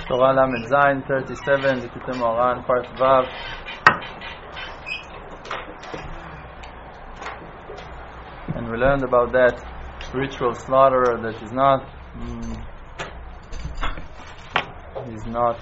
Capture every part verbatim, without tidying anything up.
Torah Lamed Zayin thirty-seven, Likutei Moharan, part Vav. And we learned about that ritual slaughterer that is not, mm, he's not,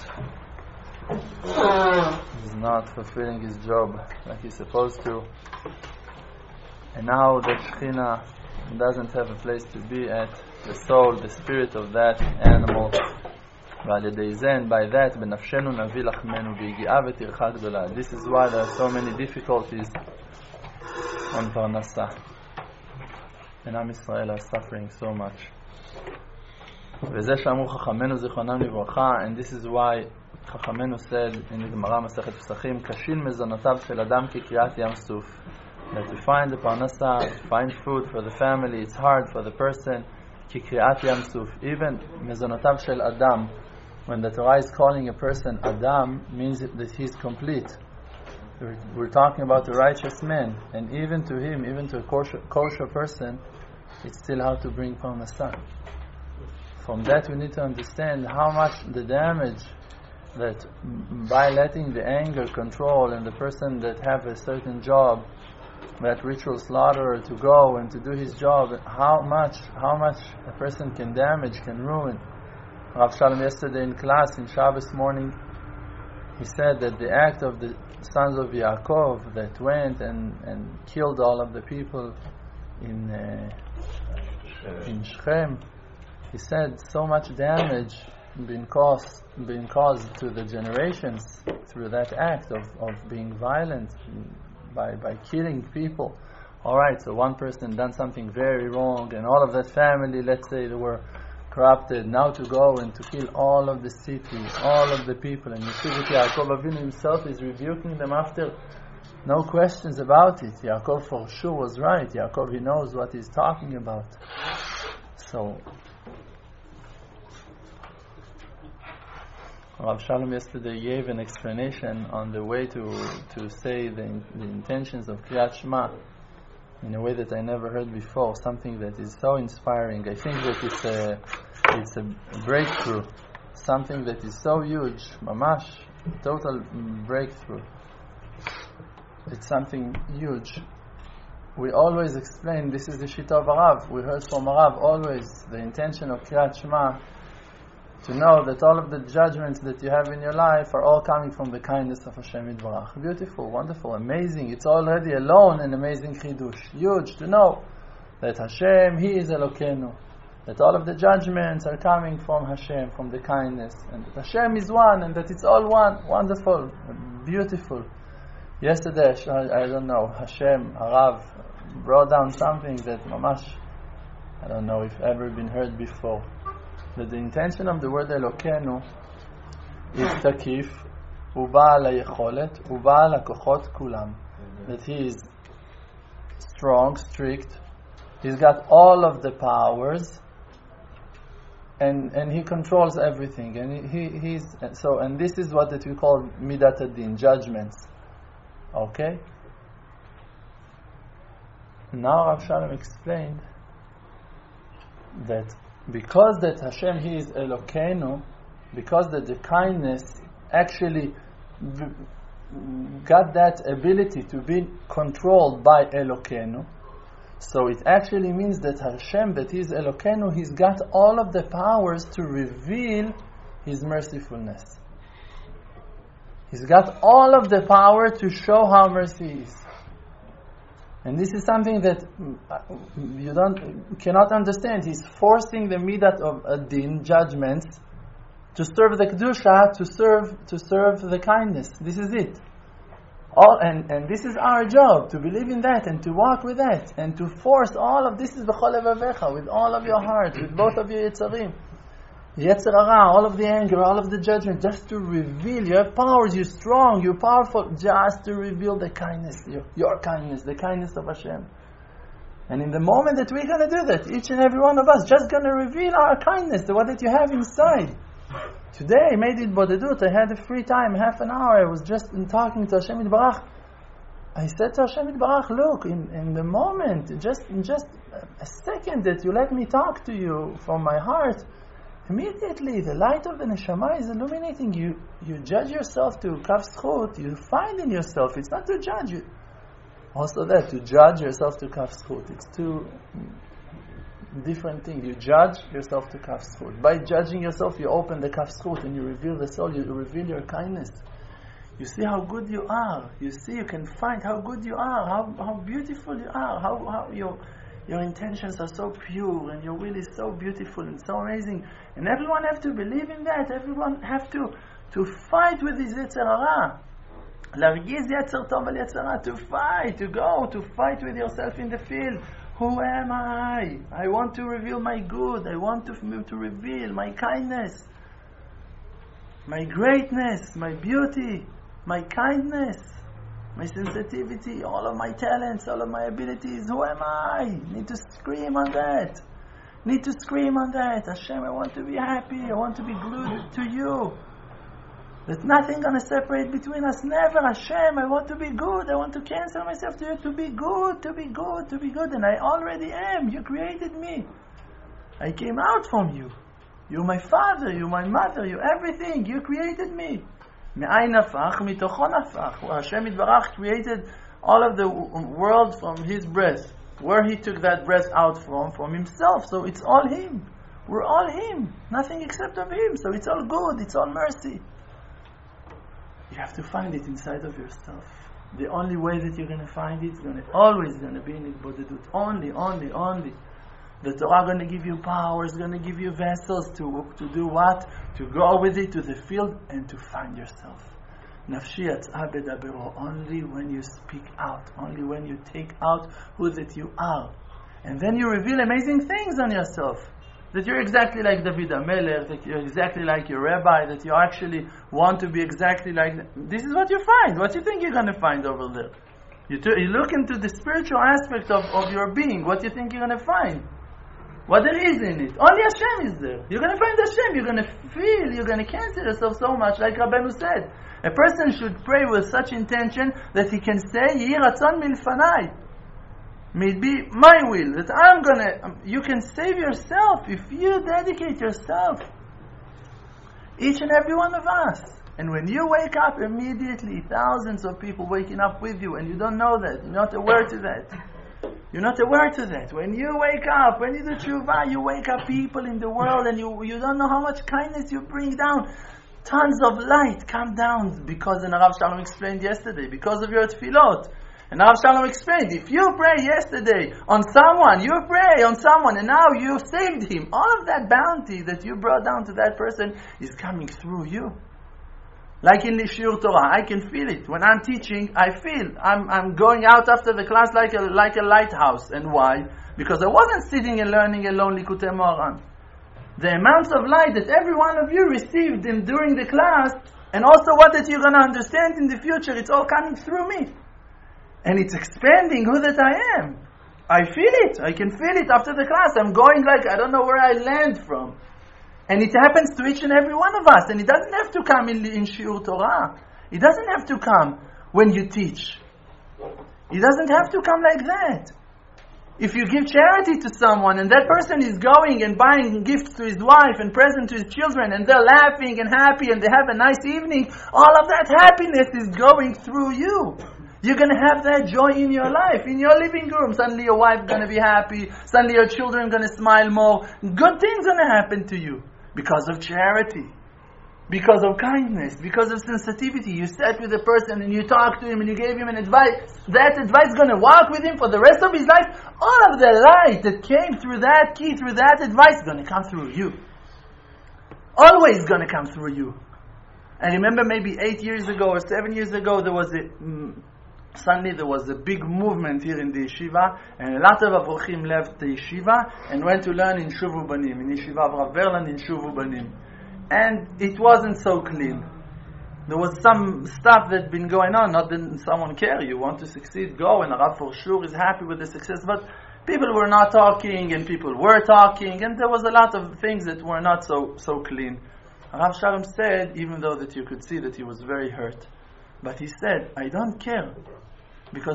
he's not fulfilling his job like he's supposed to. And now that Shechina doesn't have a place to be at, the soul, the spirit of that animal, ועל ידי זה, and by that, בנפשנו נביא לחמנו והגיעה וטרחה גדולה. This is why there are so many difficulties on פרנסה. And עם ישראל are suffering so much. וזה שאמרו חכמנו זיכרונם לברכה, and this is why חכמנו said in the גמרא מסכת פסחים, קשים מזונותיו של אדם כקריעת ים סוף. That to find the parnasa, to find food for the family, it's hard for the person. כקריעת ים סוף. Even מזונותיו של אדם, when the Torah is calling a person Adam, means that he's complete. We're, we're talking about a righteous man, and even to him, even to a kosher, kosher person, it's still how to bring parnasa. From that we need to understand how much the damage that by letting the anger control and the person that have a certain job, that ritual slaughterer to go and to do his job, how much how much a person can damage, can ruin. Rav Shalom yesterday in class, in Shabbos morning, he said that the act of the sons of Yaakov that went and, and killed all of the people in uh, in Shechem, he said so much damage being caused, being caused to the generations through that act of, of being violent by, by killing people. Alright, so one person done something very wrong and all of that family, let's say they were corrupted, now to go and to kill all of the city, all of the people, and you see that Yaakov Avinu himself is rebuking them after, no questions about it. Yaakov for sure was right. Yaakov, he knows what he's talking about. So Rav Shalom yesterday gave an explanation on the way to to say the, the intentions of Kriyat Shema in a way that I never heard before, something that is so inspiring. I think that it's a, it's a breakthrough, something that is so huge, mamash, total breakthrough. It's something huge. We always explain, this is the Shita of Arav, we heard from Arav always, the intention of Kriyat Shema, to know that all of the judgments that you have in your life are all coming from the kindness of Hashem Yitbarach. Beautiful, wonderful, amazing. It's already alone an amazing chidush. Huge to know that Hashem, He is Elokeinu. That all of the judgments are coming from Hashem, from the kindness. And that Hashem is one, and that it's all one. Wonderful, beautiful. Yesterday, I don't know, Hashem, Arav, brought down something that mamash, I don't know if ever been heard before. That the intention of the word Elokeinu is takif, uba'al hayecholet, uba'al hakochot kulam. That he is strong, strict, he's got all of the powers, and and he controls everything. And he, he he's so. And this is what that we call midat adin, judgments. Okay. Now Rav Shalom explained that because that Hashem, He is Elokeinu, because that the kindness actually v- got that ability to be controlled by Elokeinu, so it actually means that Hashem, that He is Elokeinu, He's got all of the powers to reveal His mercifulness. He's got all of the power to show how mercy is. And this is something that you don't cannot understand. He's forcing the midat of adin, judgments, to serve the kedusha, to serve to serve the kindness. This is it. All and, and this is our job, to believe in that and to walk with that and to force all of this is b'chol levavecha, with all of your heart, with both of your yetzarim, yetzer hara, all of the anger, all of the judgment, just to reveal. You have powers, you're strong, you're powerful, just to reveal the kindness, your, your kindness, the kindness of Hashem. And in the moment that we're going to do that, each and every one of us just going to reveal our kindness, the one that you have inside. Today I made it bodedut, I had a free time, half an hour, I was just in talking to Hashem Yitbarach. I said to Hashem Yitbarach, look, in, in the moment, just in just a second that you let me talk to you from my heart, Immediately, the light of the neshama is illuminating you. You judge yourself to kaf zchut, you find in yourself. It's not to judge you. Also that, to judge yourself to kaf zchut. It's two different things. You judge yourself to kaf zchut. By judging yourself, you open the kaf zchut and you reveal the soul, you reveal your kindness. You see how good you are. You see, you can find how good you are, how, how beautiful you are, how, how your your intentions are so pure and your will is so beautiful and so amazing. And everyone have to believe in that. Everyone have to, to fight with his Yetzer Hara. Largiz Yetzer Tov al Yetzer Hara. To fight, to go, to fight with yourself in the field. Who am I? I want to reveal my good. I want to, to reveal my kindness, my greatness, my beauty, my kindness, my sensitivity, all of my talents, all of my abilities. Who am I? Need to scream on that. Need to scream on that. Hashem, I want to be happy. I want to be glued to you. There's nothing going to separate between us. Never. Hashem, I want to be good. I want to cancel myself to you. To be good, to be good, to be good. And I already am. You created me. I came out from you. You're my father. You're my mother. You're everything. You created me. Me'ayin nafach, mitocho nafach. Hashem Yitbarach created all of the world from His breath. Where He took that breath out from, from Himself. So it's all Him. We're all Him. Nothing except of Him. So it's all good. It's all mercy. You have to find it inside of yourself. The only way that you're going to find it is going to always going to be in Hitbodedut. Only, only, only. The Torah going to give you power, is going to give you vessels to to do what? To go with it to the field and to find yourself. Nafshi yatz'a bedabero. Only when you speak out, only when you take out who that you are. And then you reveal amazing things on yourself. That you're exactly like David HaMelech, that you're exactly like your rabbi, that you actually want to be exactly like them. This is what you find. What do you think you're going to find over there? You, t- you look into the spiritual aspect of, of your being. What do you think you're going to find? What there is in it. Only Hashem is there. You're going to find Hashem. You're going to feel, you're going to cancel yourself so much, like Rabbeinu said. A person should pray with such intention that he can say, Yehi ratzon milfanai. May it be my will, that I'm going to... You can save yourself if you dedicate yourself. Each and every one of us. And when you wake up, immediately thousands of people waking up with you, and you don't know that, you're not aware to that. You're not aware to that. When you wake up, when you do tshuva, you wake up people in the world, and you you don't know how much kindness you bring down. Tons of light come down, because, and Rav Shalom explained yesterday, because of your tefillot. And Rav Shalom explained, if you pray yesterday on someone, you pray on someone, and now you saved him, all of that bounty that you brought down to that person is coming through you. Like in the Shiur Torah, I can feel it. When I'm teaching, I feel. I'm I'm going out after the class like a like a lighthouse. And why? Because I wasn't sitting and learning alone Likutei Moharan. The amounts of light that every one of you received in during the class, and also what that you're going to understand in the future, it's all coming through me. And it's expanding who that I am. I feel it. I can feel it after the class. I'm going like, I don't know where I land from. And it happens to each and every one of us. And it doesn't have to come in, in Shiur Torah. It doesn't have to come when you teach. It doesn't have to come like that. If you give charity to someone and that person is going and buying gifts to his wife and presents to his children and they're laughing and happy and they have a nice evening, all of that happiness is going through you. You're going to have that joy in your life, in your living room. Suddenly your wife's going to be happy. Suddenly your children are going to smile more. Good things are going to happen to you. Because of charity, because of kindness, because of sensitivity. You sat with a person and you talked to him and you gave him an advice. That advice is going to walk with him for the rest of his life. All of the light that came through that key, through that advice, is going to come through you. Always going to come through you. I remember maybe eight years ago or seven years ago, there was a... Mm, Suddenly there was a big movement here in the yeshiva, and a lot of avrochim left the yeshiva and went to learn in Shuvu Banim, in yeshiva of Rav Verlan in Shuvu Banim. And it wasn't so clean. There was some stuff that had been going on, not that someone care, you want to succeed, go, and Rav for sure is happy with the success, but people were not talking, and people were talking, and there was a lot of things that were not so, so clean. Rav Shalom said, even though that you could see that he was very hurt, but he said, I don't care. Because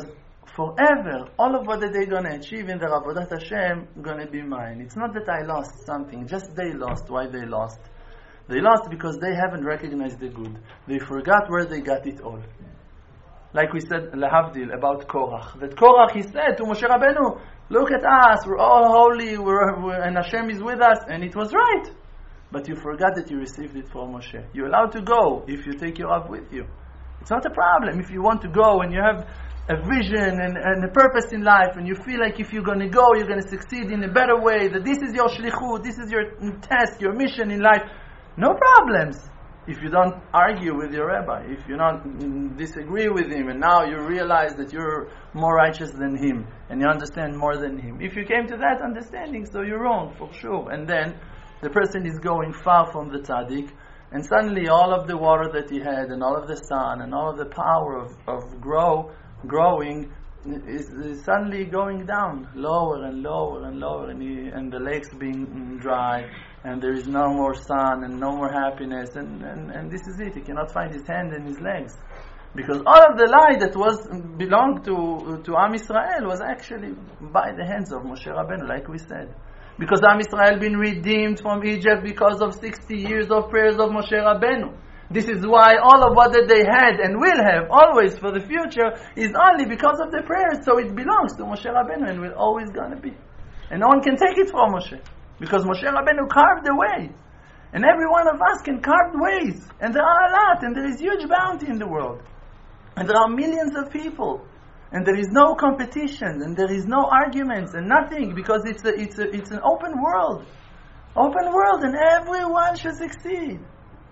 forever, all of what that they're going to achieve in their Avodat Hashem going to be mine. It's not that I lost something, just they lost. Why they lost? They lost because they haven't recognized the good. They forgot where they got it all. Like we said, Lahavdil, about Korach. That Korach, he said to Moshe Rabbeinu, look at us, we're all holy, we're, we're, and Hashem is with us. And it was right. But you forgot that you received it from Moshe. You're allowed to go if you take your Rav with you. It's not a problem. If you want to go and you have a vision and, and a purpose in life, and you feel like if you're going to go, you're going to succeed in a better way, that this is your shlichut, this is your test, your mission in life, no problems. If you don't argue with your rabbi, if you don't disagree with him, and now you realize that you're more righteous than him, and you understand more than him. If you came to that understanding, so you're wrong, for sure. And then the person is going far from the tzaddik, and suddenly all of the water that he had, and all of the sun, and all of the power of, of grow, growing, is, is suddenly going down, lower and lower and lower, and, he, and the lakes being dry, and there is no more sun, and no more happiness, and, and, and this is it. He cannot find his hand and his legs. Because all of the light that was belonged to, to Am Yisrael was actually by the hands of Moshe Rabbeinu, like we said. Because Am Yisrael been redeemed from Egypt because of sixty years of prayers of Moshe Rabbeinu. This is why all of what that they had and will have always for the future is only because of the prayers. So it belongs to Moshe Rabbeinu and will always gonna be. And no one can take it from Moshe. Because Moshe Rabbeinu carved the way. And every one of us can carve ways. And there are a lot. And there is huge bounty in the world. And there are millions of people. And there is no competition, and there is no arguments, and nothing, because it's a, it's a, it's an open world. Open world, and everyone should succeed.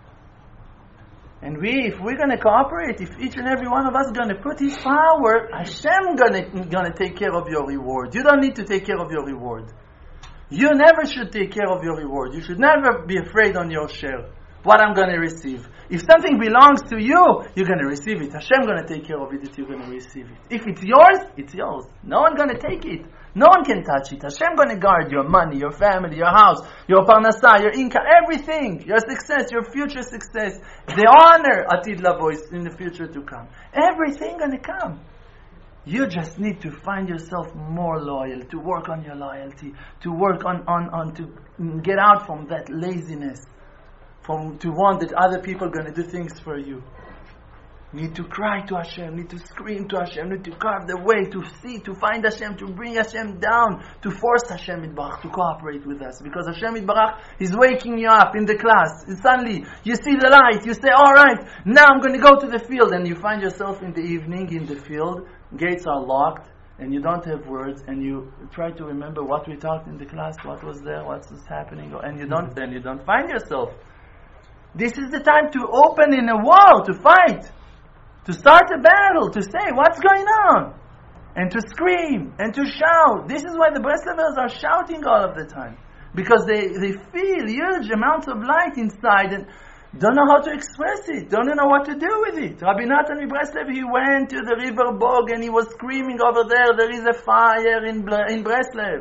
And we, if we're going to cooperate, if each and every one of us is going to put his power, Hashem going to take care of your reward. You don't need to take care of your reward. You never should take care of your reward. You should never be afraid on your share. What I'm going to receive. If something belongs to you, you're going to receive it. Hashem going to take care of it that you're going to receive it. If it's yours, it's yours. No one going to take it. No one can touch it. Hashem going to guard your money, your family, your house, your parnasah, your income, everything. Your success, your future success. The honor, atid lavo, is in the future to come. Everything going to come. You just need to find yourself more loyal, to work on your loyalty, to work on, on, on to get out from that laziness. From, to want that other people are going to do things for you. Need to cry to Hashem, need to scream to Hashem, need to carve the way, to see, to find Hashem, to bring Hashem down, to force Hashem Yitbarach to cooperate with us. Because Hashem Yitbarach is waking you up in the class. And suddenly, you see the light, you say, alright, now I'm going to go to the field. And you find yourself in the evening in the field, gates are locked, and you don't have words, and you try to remember what we talked in the class, what was there, what was happening, and you don't, then you don't find yourself. This is the time to open in a war, to fight, to start a battle, to say, what's going on? And to scream, and to shout. This is why the Breslevers are shouting all of the time. Because they, they feel huge amounts of light inside and don't know how to express it, don't know what to do with it. Rabbi Natan Breslev, he went to the river Bog and he was screaming over there, there is a fire in, in Breslev.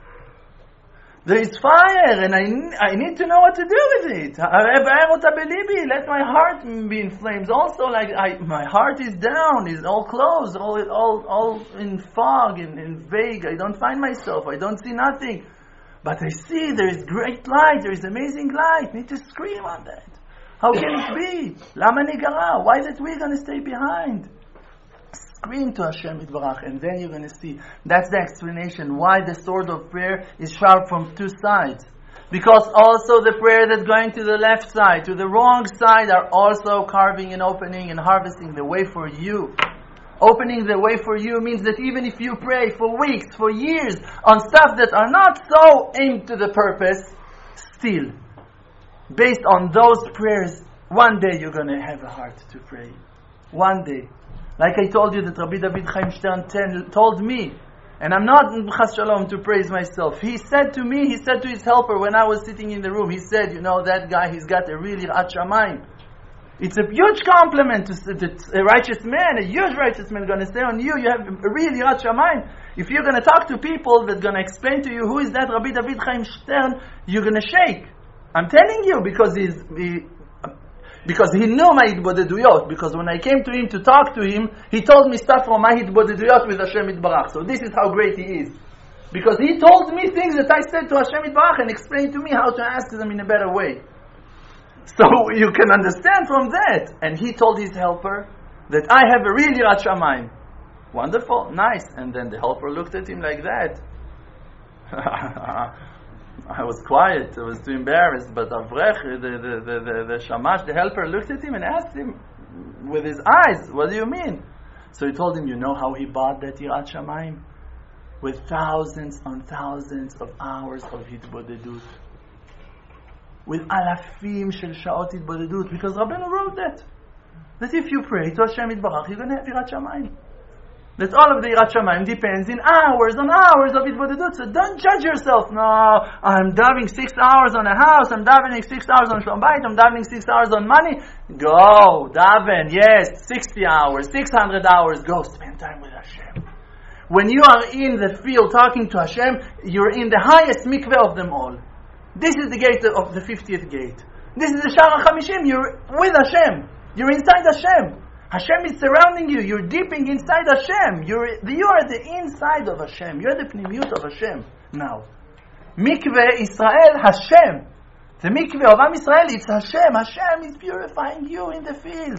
There is fire, and I, I need to know what to do with it. Let my heart be in flames. Also, like I, my heart is down, is all closed, all all all in fog, in, in vague. I don't find myself. I don't see nothing. But I see there is great light. There is amazing light. I need to scream on that. How can it be? Lama nigara? Why is it we're going to stay behind? Scream to Hashem Yitbarach, and then you're going to see. That's the explanation why the sword of prayer is sharp from two sides. Because also the prayer that's going to the left side, to the wrong side, are also carving and opening and harvesting the way for you. Opening the way for you means that even if you pray for weeks, for years, on stuff that are not so aimed to the purpose, still, based on those prayers, one day you're going to have a heart to pray. One day. Like I told you that Rabbi David Chaim Stern told me, and I'm not chas shalom to praise myself. He said to me, he said to his helper when I was sitting in the room, he said, you know, that guy, he's got a really yirat shamayim. It's a huge compliment to a righteous man, a huge righteous man going to say on you, you have a real yirat shamayim. If you're going to talk to people that are going to explain to you who is that Rabbi David Chaim Stern, you're going to shake. I'm telling you, because he's, he, Because he knew my hitbodeduyot. Because when I came to him to talk to him, he told me stuff from my hitbodeduyot with Hashem Yitbarach. So this is how great he is. Because he told me things that I said to Hashem Yitbarach and explained to me how to ask them in a better way. So you can understand from that. And he told his helper that I have a real Yirat Shamayim. Wonderful, nice. And then the helper looked at him like that. I was quiet, I was too embarrassed, but Avrech, the, the, the, the, the Shamash, the helper, looked at him and asked him with his eyes, what do you mean? So he told him, you know how he bought that Yirat Shamayim? With thousands on thousands of hours of hitbodedut. With alafim shel shaot hitbodedut. Because Rabbeinu wrote that. That if you pray to Hashem Yitbarach, you're going to have Yirat Shamayim. That all of the Yirat Shamayim depends in hours on hours of hitbodedut. So don't judge yourself. No, I'm davening six hours on a house, I'm davening six hours on Shalom Bayit, I'm davening six hours on money. Go, daven, yes, sixty hours, six hundred hours. Go, spend time with Hashem. When you are in the field talking to Hashem, you're in the highest mikveh of them all. This is the gate of the fiftieth gate. This is the Shara Chamishim. You're with Hashem. You're inside Hashem. Hashem is surrounding you. You're deeping inside Hashem. You're you are the inside of Hashem. You're the pnimiyut of Hashem. Now, mikveh Israel Hashem. The mikveh of Am Israel, it's Hashem. Hashem is purifying you in the field.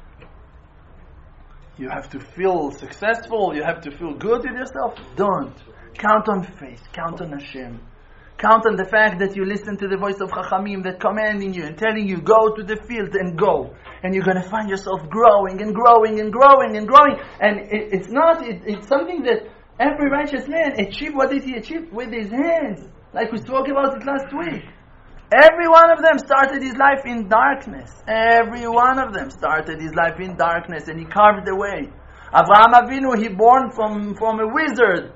You have to feel successful. You have to feel good with yourself. Don't. Count on faith. Count on Hashem. Count on the fact that you listen to the voice of Chachamim that commanding you and telling you, go to the field and go. And you're going to find yourself growing and growing and growing and growing. And it, it's not, it, it's something that every righteous man achieved. What did he achieve? With his hands. Like we spoke about it last week. Every one of them started his life in darkness. Every one of them started his life in darkness, and he carved the way. Avraham Avinu, he born from, from a wizard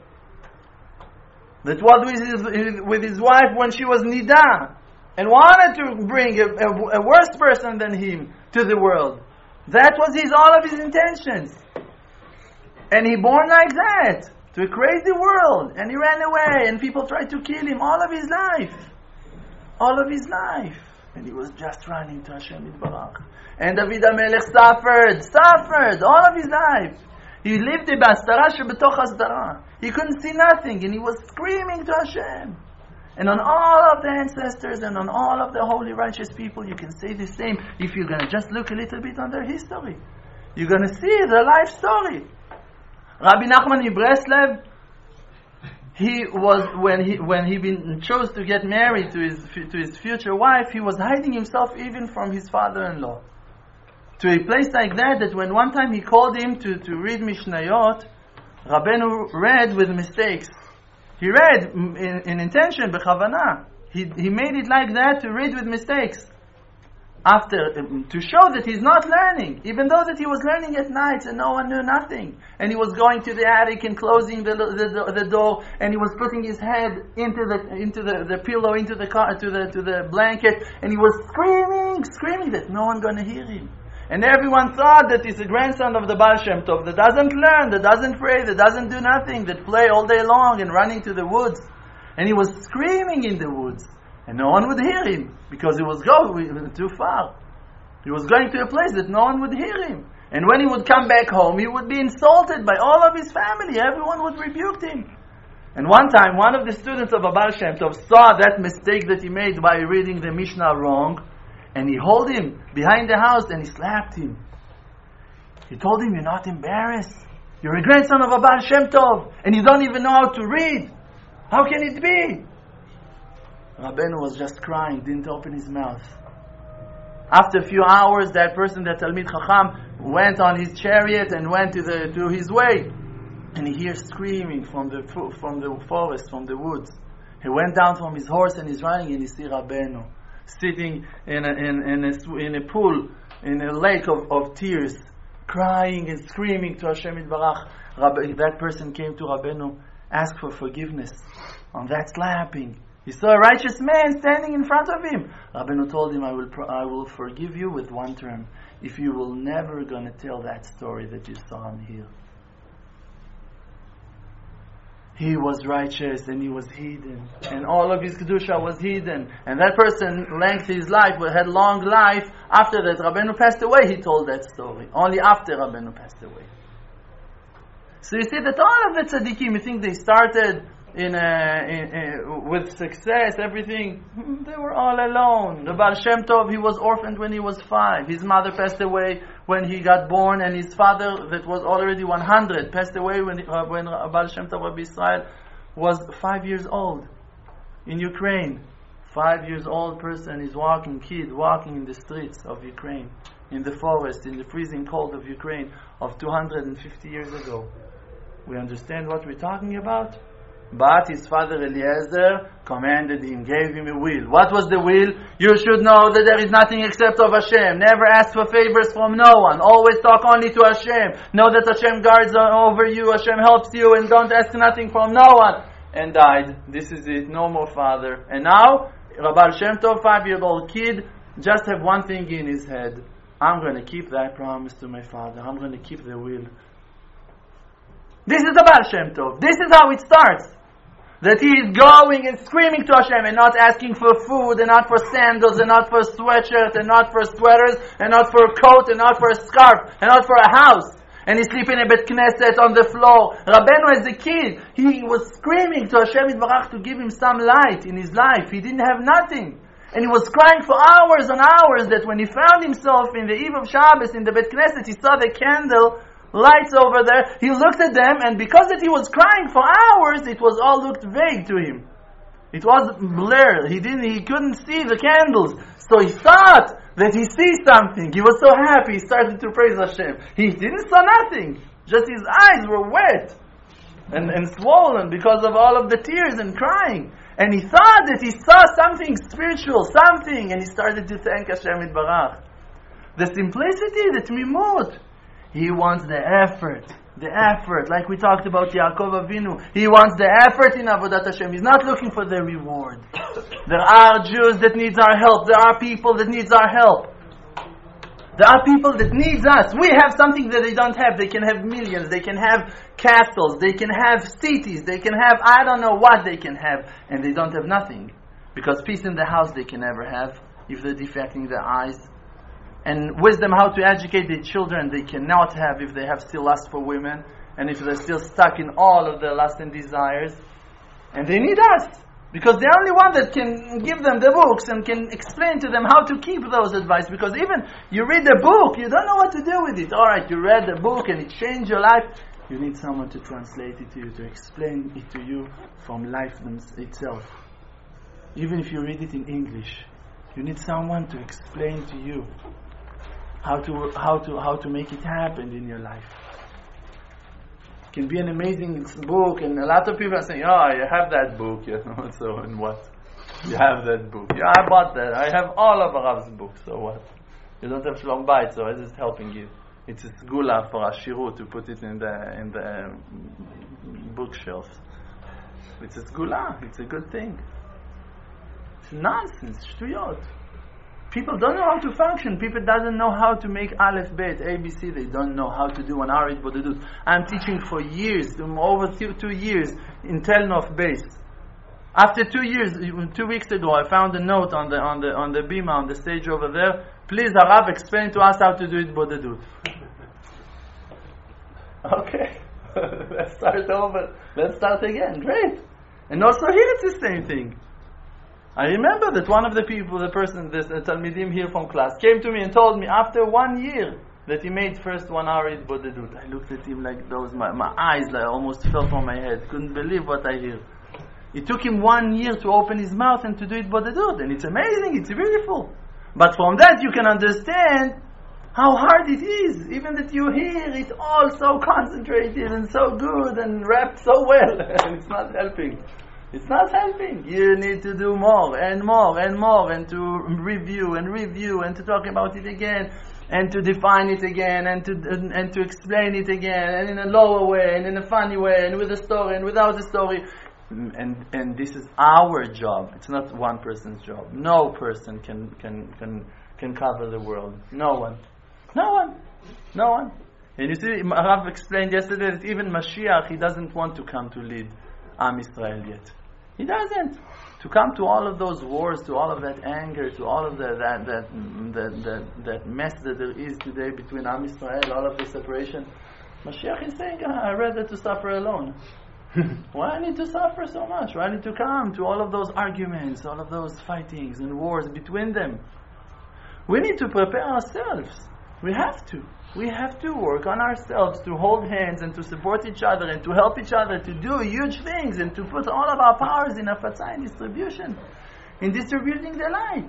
that was with his, with his wife when she was Nida, and wanted to bring a, a, a worse person than him to the world. That was his all of his intentions. And he born like that, to a crazy world, and he ran away, and people tried to kill him all of his life. All of his life. And he was just running to Hashem Yitbarach. And David HaMelech suffered, suffered all of his life. He lived in Bastara shebetoch Hasdara. He couldn't see nothing, and he was screaming to Hashem. And on all of the ancestors and on all of the holy righteous people, you can say the same. If you're going to just look a little bit on their history, you're going to see their life story. Rabbi Nachman Ibreslev, he was when he when he been chose to get married to his to his future wife, he was hiding himself even from his father-in-law. To a place like that, that when one time he called him to, to read Mishnayot, Rabbeinu read with mistakes. He read in, in intention, b'chavana. He he made it like that to read with mistakes. After, to show that he's not learning, even though that he was learning at night and no one knew nothing. And he was going to the attic and closing the the, the door, and he was putting his head into the into the, the pillow, into the car, to the to the blanket, and he was screaming, screaming that no one gonna hear him. And everyone thought that he's a grandson of the Baal Shem Tov that doesn't learn, that doesn't pray, that doesn't do nothing, that play all day long and running to the woods. And he was screaming in the woods. And no one would hear him, because he was going too far. He was going to a place that no one would hear him. And when he would come back home, he would be insulted by all of his family. Everyone would rebuke him. And one time, one of the students of Baal Shem Tov saw that mistake that he made by reading the Mishnah wrong, and he held him behind the house and he slapped him. He told him, you're not embarrassed. You're a grandson of Baal Shem Tov, and you don't even know how to read. How can it be? Rabbeinu was just crying, didn't open his mouth. After a few hours, that person, that Talmid Chacham, went on his chariot and went to the to his way. And he hears screaming from the from the forest, from the woods. He went down from his horse and he's running, and he sees Rabbeinu sitting in a, in, in, a, in a pool, in a lake of, of tears, crying and screaming to Hashem Yitbarach. Rabbi, that person came to Rabbeinu, asked for forgiveness on that slapping. He saw a righteous man standing in front of him. Rabbeinu told him, I will pro- I will forgive you with one term. If you will never going to tell that story that you saw on here. he was righteous and he was hidden, and all of his kedusha was hidden, and that person lengthened his life, had long life. After that, Rabbeinu passed away. He told that story only after Rabbeinu passed away. So you see that all of the tzaddikim, you think they started in, a, in, in with success, everything. They were all alone. The Baal Shem Tov, he was orphaned when he was five. His mother passed away when he got born, and his father, that was already one hundred, passed away when uh, when Baal Shem Tov Rabbi Israel was five years old in Ukraine. Five years old person is walking, kid walking in the streets of Ukraine, in the forest, in the freezing cold of Ukraine of two hundred fifty years ago. We understand what we're talking about? But his father Eliezer commanded him, gave him a will. What was the will? You should know that there is nothing except of Hashem. Never ask for favors from no one. Always talk only to Hashem. Know that Hashem guards over you, Hashem helps you, and don't ask nothing from no one. And died. This is it. No more father. And now, Baal Shem Tov, five-year-old kid, just have one thing in his head. I'm going to keep that promise to my father. I'm going to keep the will. This is the Baal Shem Tov. This is how it starts. That he is going and screaming to Hashem and not asking for food and not for sandals and not for sweatshirts and not for sweaters and not for a coat and not for a scarf and not for a house. And he's sleeping in a Bet Knesset on the floor. Rabbeinu as a kid, he was screaming to Hashem Yitbarach to give him some light in his life. He didn't have nothing. And he was crying for hours and hours that when he found himself in the eve of Shabbos in the Bet Knesset, he saw the candle lights over there. He looked at them, and because that he was crying for hours, it was all looked vague to him. It was blurred. He didn't. He couldn't see the candles. So he thought that he sees something. He was so happy. He started to praise Hashem. He didn't saw nothing. Just his eyes were wet and, and swollen because of all of the tears and crying. And he thought that he saw something spiritual, something, and he started to thank Hashem Yitbarach. The simplicity, the tmimut. He wants the effort. The effort. Like we talked about Yaakov Avinu. He wants the effort in Avodat Hashem. He's not looking for the reward. There are Jews that needs our help. There are people that needs our help. There are people that needs us. We have something that they don't have. They can have millions. They can have castles. They can have cities. They can have, I don't know what they can have. And they don't have nothing. Because peace in the house they can never have if they're defecting their eyes. And wisdom how to educate their children they cannot have if they have still lust for women, and if they're still stuck in all of their lust and desires. And they need us, because they're the only one that can give them the books and can explain to them how to keep those advice. Because even you read the book, you don't know what to do with it. Alright, you read the book and it changed your life. You need someone to translate it to you, to explain it to you from life itself. Even if you read it in English, you need someone to explain to you How to how to how to make it happen in your life. It can be an amazing book, and a lot of people are saying, "Oh, you have that book, you know." So, and what? You have that book? Yeah, I bought that. I have all of Rav's books. So what? You don't have Shalom Bayit, so it's just helping you. It's a sgula for Ashiru to put it in the in the bookshelf. It's a sgula. It's a good thing. It's nonsense. Shtuyot. People don't know how to function. People doesn't know how to make Aleph, Bet, A, B, C. They don't know how to do an Arit Bodedut. I'm teaching for years, over two, two years, in Tel Nof base. After two years, two weeks ago, I found a note on the on the on the bima on the stage over there. Please, Harav, explain to us how to do it Bodedut. Okay, let's start over. Let's start again. Great. And also here it's the same thing. I remember that one of the people, the person, this uh, Talmidim here from class, came to me and told me after one year that he made first one Arit Bodedut. I looked at him like those, my, my eyes like almost fell from my head. Couldn't believe what I hear. It took him one year to open his mouth and to do it Bodedut. And it's amazing, it's beautiful. But from that you can understand how hard it is. Even that you hear it all so concentrated and so good and wrapped so well. And it's not helping. It's not helping. You need to do more and more and more, and to review and review and to talk about it again and to define it again and to and, and to explain it again, and in a lower way and in a funny way and with a story and without a story. And and this is our job. It's not one person's job. No person can can can can cover the world. No one. No one. No one. And you see, Rav explained yesterday that even Mashiach, he doesn't want to come to lead. Am Yisrael yet. He doesn't. To come to all of those wars, to all of that anger, to all of the, that, that, that, that, that mess that there is today between Am Yisrael, all of the separation, Mashiach is saying, I'd rather to suffer alone. Why I need to suffer so much? Why I need to come to all of those arguments, all of those fightings and wars between them? We need to prepare ourselves. We have to. We have to work on ourselves to hold hands and to support each other and to help each other to do huge things and to put all of our powers in afatzah, in distribution, in distributing the light.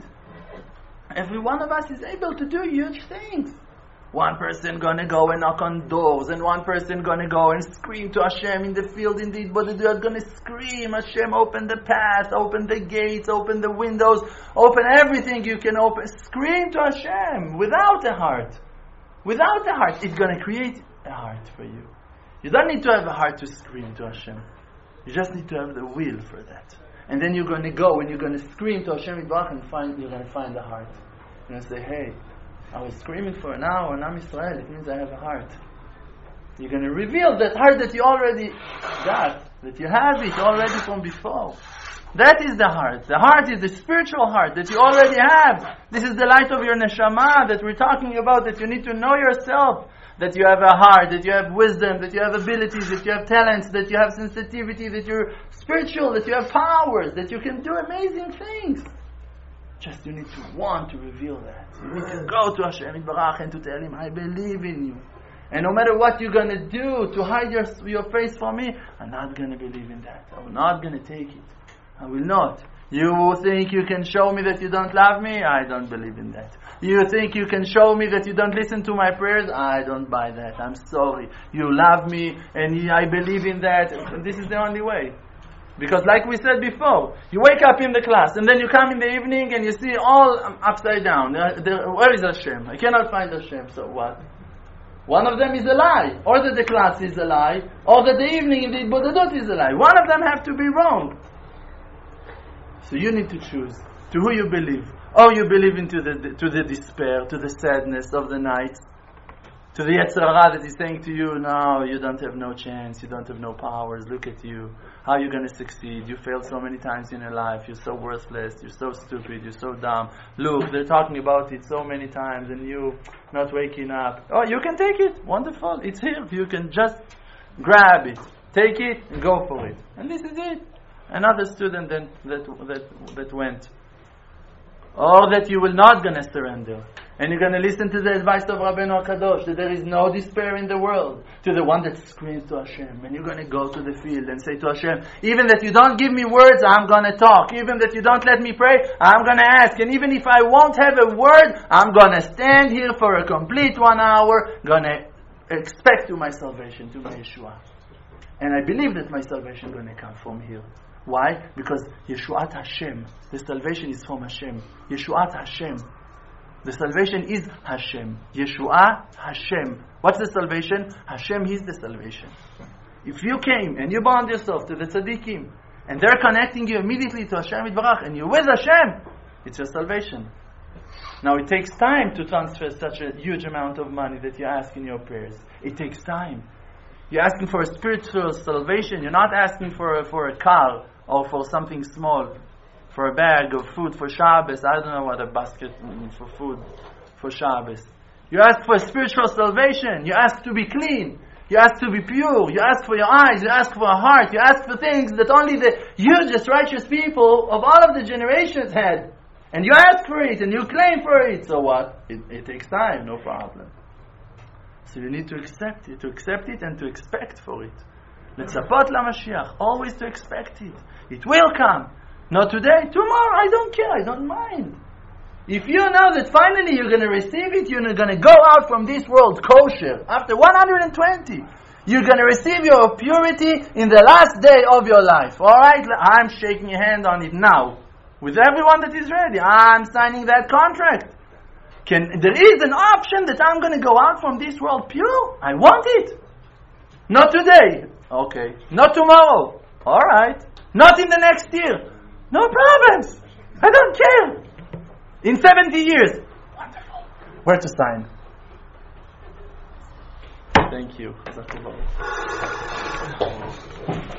Every one of us is able to do huge things. One person gonna go and knock on doors, and one person gonna go and scream to Hashem in the field. Indeed, but they are gonna scream, Hashem, open the path, open the gates, open the windows, open everything you can open. Scream to Hashem without a heart. Without a heart, it's gonna create a heart for you. You don't need to have a heart to scream to Hashem. You just need to have the will for that. And then you're gonna go and you're gonna scream to Hashem and find you're gonna find the heart. You're gonna say, hey, I was screaming for an hour on Am Yisrael, it means I have a heart. You're going to reveal that heart that you already got, that you have it already from before. That is the heart. The heart is the spiritual heart that you already have. This is the light of your neshama that we're talking about, that you need to know yourself, that you have a heart, that you have wisdom, that you have abilities, that you have talents, that you have sensitivity, that you're spiritual, that you have powers, that you can do amazing things. Just you need to want to reveal that. You need to go to Hashem Yitbarach and to tell Him, I believe in you. And no matter what you're going to do to hide your, your face from me, I'm not going to believe in that. I'm not going to take it. I will not. You think you can show me that you don't love me? I don't believe in that. You think you can show me that you don't listen to my prayers? I don't buy that. I'm sorry. You love me and I believe in that. This is the only way. Because like we said before, you wake up in the class and then you come in the evening and you see all upside down. There, there, where is Hashem? I cannot find Hashem, so what? One of them is a lie. Or that the class is a lie. Or that the evening in the Bodedut is a lie. One of them have to be wrong. So you need to choose to who you believe. Or you believe into the, to the despair, to the sadness of the night. To the Yetzer Hara that is saying to you, no, you don't have no chance, you don't have no powers, look at you. How are you going to succeed? You failed so many times in your life, you're so worthless, you're so stupid, you're so dumb. Look, they're talking about it so many times and you not waking up. Oh, you can take it, wonderful, it's here. You can just grab it, take it and go for it. And this is it. Another student that, that, that, that went. Or that you will not going to surrender. And you're going to listen to the advice of Rabbeinu HaKadosh, that there is no despair in the world, to the one that screams to Hashem. And you're going to go to the field and say to Hashem, even that you don't give me words, I'm going to talk. Even that you don't let me pray, I'm going to ask. And even if I won't have a word, I'm going to stand here for a complete one hour, going to expect to my salvation, to my Yeshua. And I believe that my salvation is going to come from here. Why? Because Yeshuat Hashem. The salvation is from Hashem. Yeshuat Hashem. The salvation is Hashem. Yeshua Hashem. What's the salvation? Hashem is the salvation. If you came and you bound yourself to the tzaddikim and they're connecting you immediately to Hashem Yitbarach and you're with Hashem, it's your salvation. Now it takes time to transfer such a huge amount of money that you ask in your prayers. It takes time. You're asking for a spiritual salvation. You're not asking for a, for a car or for something small, for a bag of food for Shabbos. I don't know what a basket for food for Shabbos. You ask for a spiritual salvation. You ask to be clean. You ask to be pure. You ask for your eyes. You ask for a heart. You ask for things that only the hugest righteous people of all of the generations had. And you ask for it and you claim for it. So what? It, it takes time, no problem. So you need to accept it, to accept it and to expect for it. Letzapot LaMashiach, always to expect it. It will come. Not today, tomorrow, I don't care, I don't mind. If you know that finally you're going to receive it, you're going to go out from this world kosher. After one hundred twenty, you're going to receive your purity in the last day of your life. Alright, I'm shaking your hand on it now. With everyone that is ready, I'm signing that contract. Can, there is an option that I'm going to go out from this world pure. I want it. Not today. Okay. Not tomorrow. Alright. Not in the next year. No problems. I don't care. In seventy years. Wonderful. Where to sign? Thank you.